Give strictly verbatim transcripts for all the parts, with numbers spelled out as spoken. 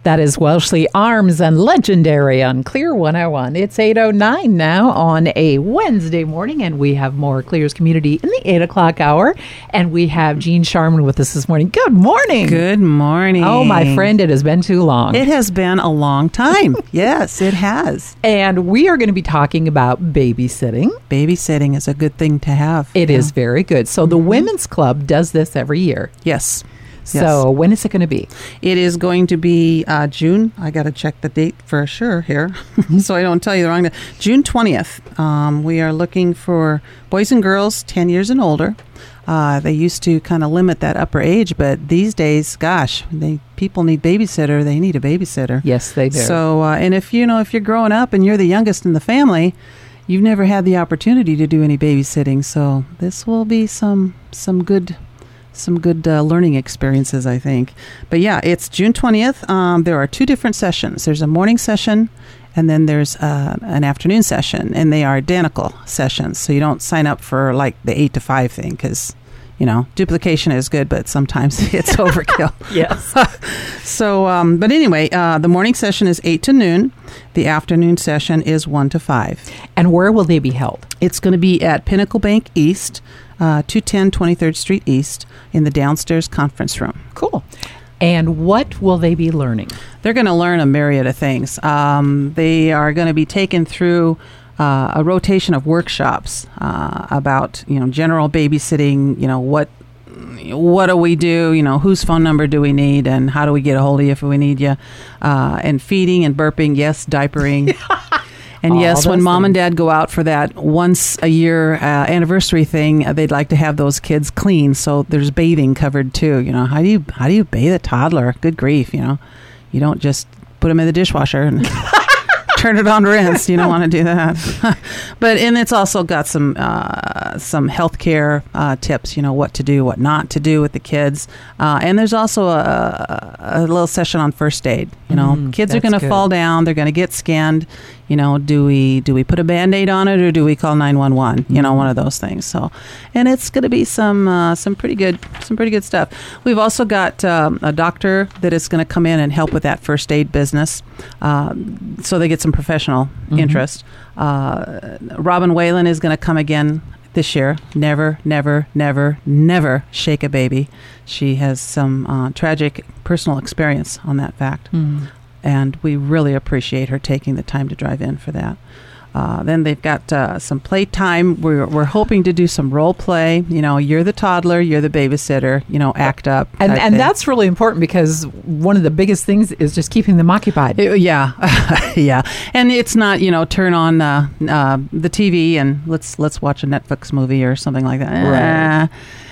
That is Welshly Arms and Legendary on Clear one oh one. It's eight oh nine now on a Wednesday morning, and we have more Clear's Community in the eight o'clock hour. And we have Jean Sharman with us this morning. Good morning. Good morning. Oh, my friend, it has been too long. It has been a long time. Yes, it has. And we are going to be talking about babysitting. Babysitting is a good thing to have. It yeah. is very good. So the Women's Club does this every year. Yes. So Yes. when is it going to be? It is going to be uh, June. I got to check the date for sure here, so I don't tell you the wrong date. June twentieth. Um, we are looking for boys and girls ten years and older. Uh, they used to kind of limit that upper age, but these days, gosh, they people need babysitter. They need a babysitter. Yes, they do. So, uh, and if you know, if you're growing up and you're the youngest in the family, you've never had the opportunity to do any babysitting. So this will be some some good. Some good uh, learning experiences, I think. But yeah, it's June twentieth. Um, there are two different sessions. There's a morning session, and then there's uh, an afternoon session, and they are identical sessions. So you don't sign up for like the eight to five thing because, you know, duplication is good, but sometimes it's overkill. Yes. So, um, but anyway, uh, the morning session is eight to noon. The afternoon session is one to five. And where will they be held? It's going to be at Pinnacle Bank East, uh, two ten twenty-third Street East, in the downstairs conference room. Cool. And what will they be learning? They're going to learn a myriad of things. Um, they are going to be taken through uh, a rotation of workshops uh, about, you know, general babysitting. You know, what what do we do? You know, whose phone number do we need, and how do we get a hold of you if we need you? Uh, and feeding and burping, yes, diapering. And All yes, when those mom and things. dad go out for that once a year uh, anniversary thing, uh, they'd like to have those kids clean. So there's bathing covered too. You know, how do you how do you bathe a toddler? Good grief, you know, you don't just put them in the dishwasher and turn it on rinse. You don't want to do that. But and it's also got some uh, some healthcare uh, tips. You know, what to do, what not to do with the kids. Uh, and there's also a, a little session on first aid. You know, Mm, kids are that's going to good. fall down. They're going to get scanned. You know, do we do we put a Band-Aid on it, or do we call nine one one? You know, one of those things. So, and it's going to be some uh, some pretty good some pretty good stuff. We've also got um, a doctor that is going to come in and help with that first aid business, um, so they get some professional Mhm. interest. Uh, Robin Whalen is going to come again this year. Never, never, never, never shake a baby. She has some uh, tragic personal experience on that fact. Mm. And we really appreciate her taking the time to drive in for that. Uh, then they've got uh, some playtime. We're we're hoping to do some role play. You know, you're the toddler, you're the babysitter. You know, act up. And type and thing. that's really important because one of the biggest things is just keeping them occupied. Uh, yeah, yeah. And it's not, you know, turn on uh, uh, the T V and let's let's watch a Netflix movie or something like that. Right. Uh,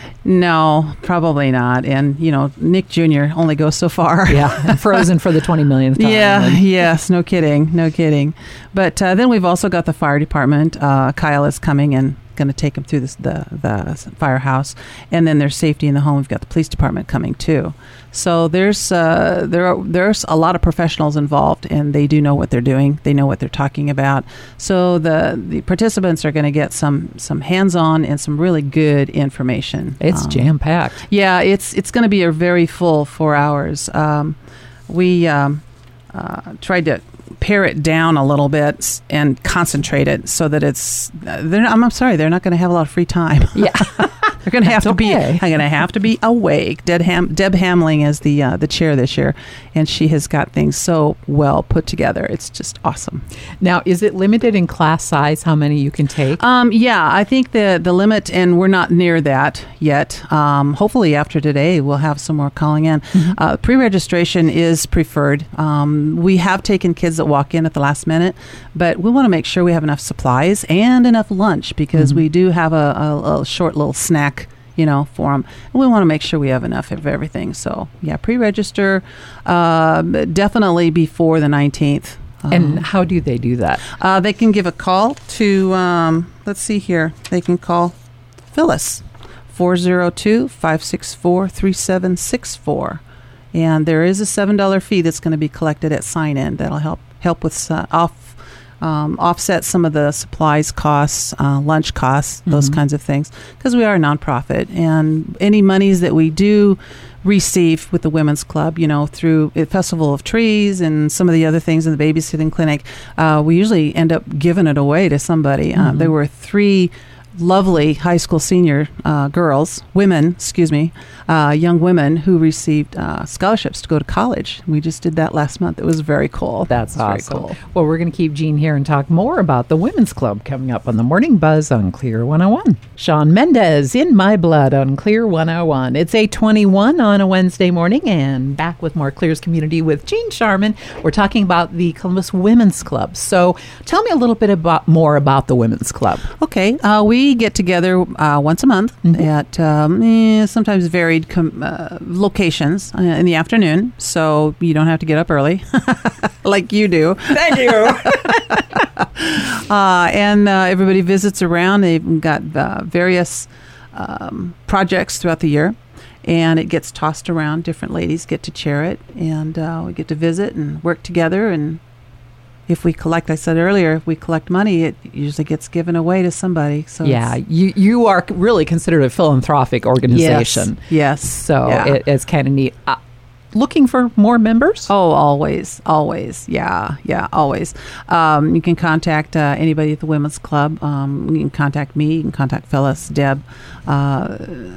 no, probably not. And you know, Nick Junior only goes so far. Yeah, and Frozen for the twenty millionth time. Yeah, And- yes, no kidding, no kidding. But uh, then we've also got the fire department. Uh, Kyle is coming and going to take him through this, the the firehouse, and then there's safety in the home. We've got the police department coming too. So there's uh, there are there's a lot of professionals involved, and they do know what they're doing. They know what they're talking about. So the the participants are going to get some some hands-on and some really good information. It's Um, jam-packed. yeah, it's it's going to be a very full four hours. Um, we um, uh, tried to pare it down a little bit s- and concentrate it so that it's. Uh, they're not, I'm, I'm sorry, they're not going to have a lot of free time. Yeah. They're going to have That's to be. okay. I'm going to have to be awake. Deb, Ham, Deb Hamling is the uh, the chair this year, and she has got things so well put together. It's just awesome. Now, is it limited in class size how many you can take? Um, yeah, I think the the limit, and we're not near that yet. Um, hopefully, after today, we'll have some more calling in. Mm-hmm. Uh, pre-registration is preferred. Um, we have taken kids that walk in at the last minute, but we want to make sure we have enough supplies and enough lunch because Mhm. we do have a, a, a short little snack, you know, for them. And we want to make sure we have enough of everything. So, yeah, pre-register uh, definitely before the nineteenth. And Um, how do they do that? uh, they can give a call to, um, let's see here, they can call Phyllis, four oh two, five six four, three seven six four. And there is a seven dollar fee that's going to be collected at sign-in that'll help help with uh, off um, offset some of the supplies costs, uh, lunch costs, those Mhm. kinds of things, because we are a nonprofit, and any monies that we do receive with the Women's Club, you know, through a Festival of Trees and some of the other things in the babysitting clinic, uh, we usually end up giving it away to somebody. Uh, Mhm. there were three lovely high school senior uh, girls, women, excuse me, uh, young women who received uh, scholarships to go to college. We just did that last month. It was very cool. That's It was awesome. Very cool. Well, we're going to keep Jean here and talk more about the Women's Club coming up on the Morning Buzz on Clear one oh one. Sean Mendez, In My Blood on Clear one oh one. It's eight twenty-one on a Wednesday morning, and back with more Clear's Community with Jean Sharman. We're talking about the Columbus Women's Club. So tell me a little bit about more about the Women's Club. Okay, uh, we get together uh, once a month Mhm. at um, eh, sometimes varied com- uh, locations uh, in the afternoon, so you don't have to get up early like you do. Thank you. Uh, and uh, everybody visits around. They've got uh, various um, projects throughout the year, and it gets tossed around. Different ladies get to chair it, and uh, we get to visit and work together. And if we collect, I said earlier, if we collect money, it usually gets given away to somebody. So yeah, it's- you, you are really considered a philanthropic organization. Yes. So Yeah. it, it's kind of neat. Uh, looking for more members? Oh, always, always. Yeah, yeah, always. Um, you can contact uh, anybody at the Women's Club. Um, you can contact me. You can contact Phyllis, Deb, uh,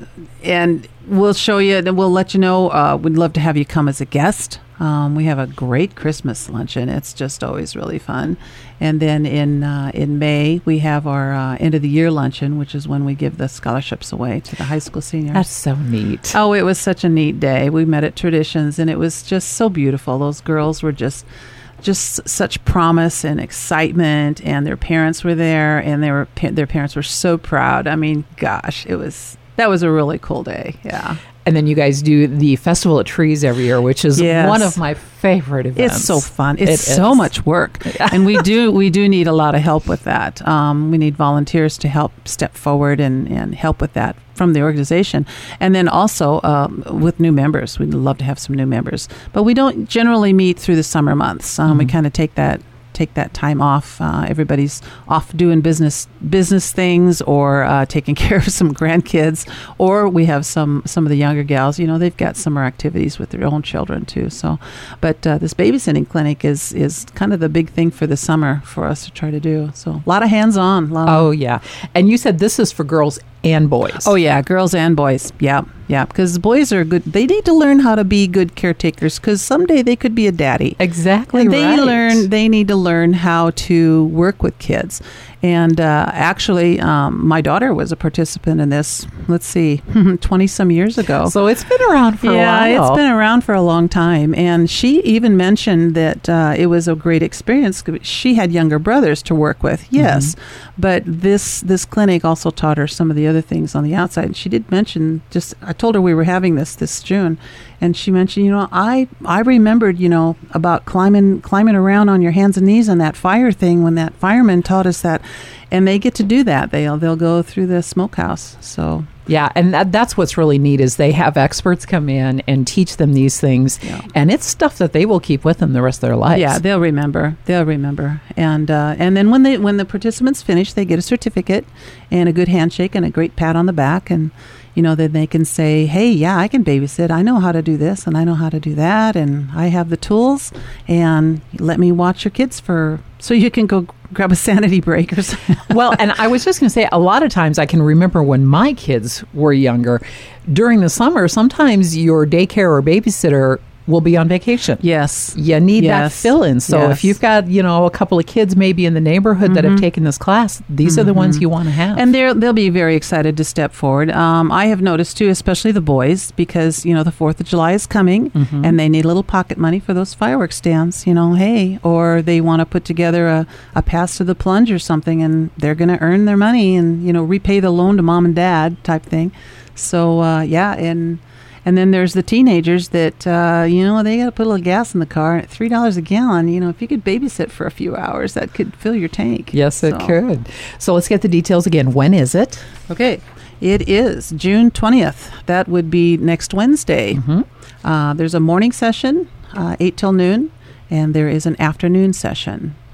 and we'll show you. And we'll let you know. Uh, we'd love to have you come as a guest. Um, we have a great Christmas luncheon. It's just always really fun. And then in uh, in May we have our uh, end of the year luncheon, which is when we give the scholarships away to the high school seniors. That's so neat. Oh, it was such a neat day. We met at Traditions, and it was just so beautiful. Those girls were just just such promise and excitement, and their parents were there, and they were pa- their parents were so proud. I mean, gosh, it was that was a really cool day. Yeah. And then you guys do the Festival of Trees every year, which is Yes. one of my favorite events. It's so fun. It's It so is. much work, and we do we do need a lot of help with that. Um, we need volunteers to help step forward and, and help with that from the organization, and then also um, with new members. We'd love to have some new members, but we don't generally meet through the summer months. Um, We Mhm. kind of take that take that time off. Uh, everybody's off doing business business things, or uh, taking care of some grandkids, or we have some some of the younger gals. You know, they've got summer activities with their own children too. So, but uh, this babysitting clinic is is kind of the big thing for the summer for us to try to do. So, a lot of hands on. Lot of, Oh, yeah. And you said this is for girls and boys. oh yeah, girls and boys. Yeah, yeah. Because boys are good. They need to learn how to be good caretakers, because someday they could be a daddy. Exactly And they right. learn. They need to learn how to work with kids. And uh, actually, um, my daughter was a participant in this. Let's see, twenty some years ago. So it's been around for yeah, a while. it's been around for a long time. And she even mentioned that uh, it was a great experience. She had younger brothers to work with, yes, but this this clinic also taught her some of the other things on the outside. And she did mention, just I told her we were having this this June, and she mentioned, you know, I I remembered, you know, about climbing climbing around on your hands and knees on that fire thing when that fireman taught us that. And they get to do that. They'll they'll go through the smokehouse. So Yeah, and that, that's what's really neat is they have experts come in and teach them these things, Yeah. and it's stuff that they will keep with them the rest of their lives. yeah, they'll remember. They'll remember. And uh, and then when they when the participants finish, they get a certificate and a good handshake and a great pat on the back, and you know, then they can say, hey, yeah, I can babysit. I know how to do this and I know how to do that, and I have the tools, and let me watch your kids for so you can go grab a sanity break or something. Well, and I was just going to say, a lot of times I can remember when my kids were younger, during the summer, sometimes your daycare or babysitter will be on vacation. Yes. You need that Yes. fill-in. So Yes. if you've got, you know, a couple of kids maybe in the neighborhood that have taken this class, these are the ones you want to have. And they're, they'll be very excited to step forward. Um, I have noticed, too, especially the boys, because, you know, the fourth of July is coming, Mhm. and they need a little pocket money for those fireworks stands, you know, hey, or they want to put together a, a pass to the plunge or something, and they're going to earn their money and, you know, repay the loan to mom and dad type thing. So, uh, yeah, and... And then there's the teenagers that, uh, you know, they got to put a little gas in the car. And at three dollars a gallon, you know, if you could babysit for a few hours, that could fill your tank. Yes, it So- could. So let's get the details again. When is it? Okay. It is June twentieth. That would be next Wednesday. Mhm. Uh, there's a morning session, uh, eight till noon, and there is an afternoon session.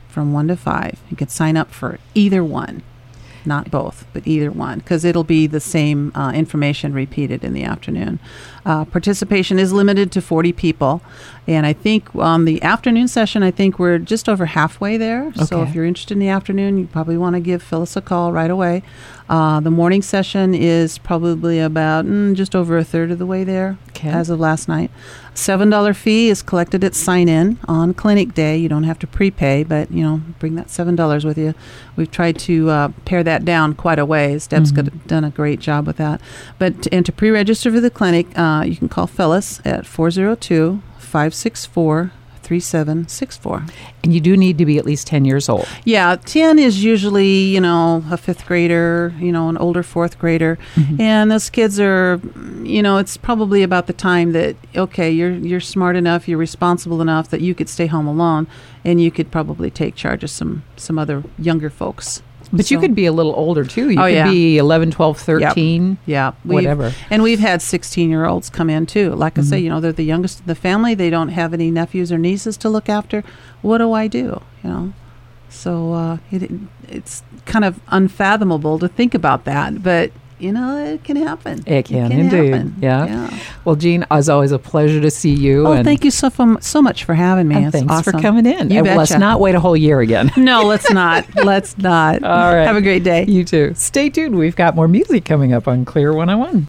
from one to five. You can sign up for either one. Not both, but either one, because it'll be the same uh, information repeated in the afternoon. Uh, participation is limited to forty people, and I think on the afternoon session, I think we're just over halfway there. Okay. So if you're interested in the afternoon, you probably want to give Phyllis a call right away. Uh, the morning session is probably about mm, just over a third of the way there, okay, as of last night. seven dollars fee is collected at sign-in on clinic day. You don't have to prepay, but, you know, bring that seven dollars with you. We've tried to uh, pare that down quite a ways. Deb's mm-hmm. got, done a great job with that. But and to pre-register for the clinic, uh, you can call Phyllis at four oh two, five six four, three seven six four. And you do need to be at least ten years old. Yeah, ten is usually, you know, a fifth grader, you know, an older fourth grader. Mm-hmm. And those kids are, you know, it's probably about the time that, okay, you're you're smart enough, you're responsible enough that you could stay home alone and you could probably take charge of some, some other younger folks. But so, you could be a little older, too. You oh, could yeah. be eleven, twelve, thirteen, yeah, whatever. We've, and we've had sixteen-year-olds come in, too. Like mm-hmm. I say, you know, they're the youngest in the family. They don't have any nephews or nieces to look after. What do I do, you know? So uh, it, it's kind of unfathomable to think about that. But, you know, it can happen. It can, it can indeed. Happen. Yeah. yeah. Well, Jean, as always, a pleasure to see you. Oh, and thank you so fam- so much for having me. And it's thanks awesome. for coming in. You and betcha. Let's not wait a whole year again. No, let's not. Let's not. All right. Have a great day. You too. Stay tuned. We've got more music coming up on Clear one oh one.